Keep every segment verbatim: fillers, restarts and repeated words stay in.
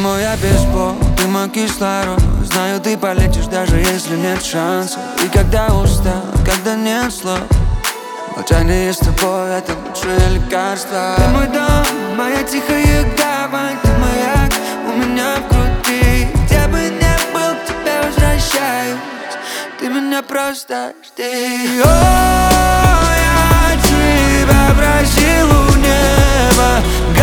мой обезбол, ты мой кислород. Знаю, ты полетишь, даже если нет шансов. И когда устал, когда нет слов, молчание с тобой — это лучшее лекарство. Ты мой дом, моя тихая гавань, ты маяк у меня в груди. Где бы ни был, к тебе возвращаюсь, ты меня просто жди. О, я тебя просил у неба,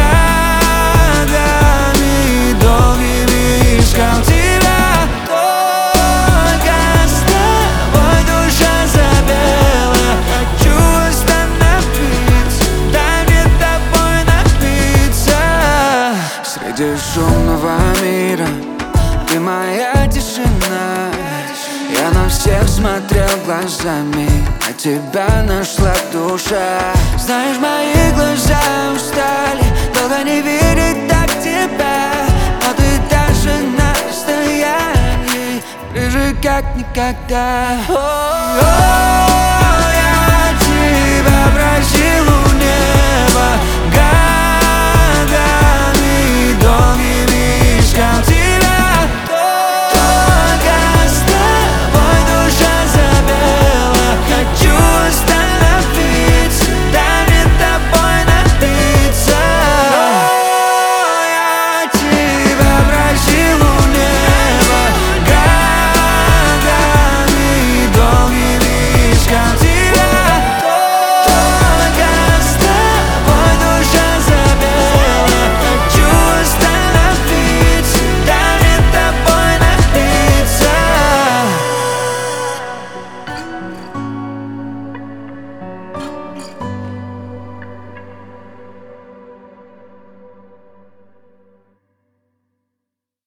годами долгими искал тебя. Только с тобой душа забела. Хочу остановиться, дай мне тобой напиться. Среди шумного мира ты моя тишина. Я на всех смотрел глазами, а тебя нашла душа. Знаешь, мои глаза устали долго не видеть так тебя, но ты даже на расстоянии ближе как никогда. О-о-о.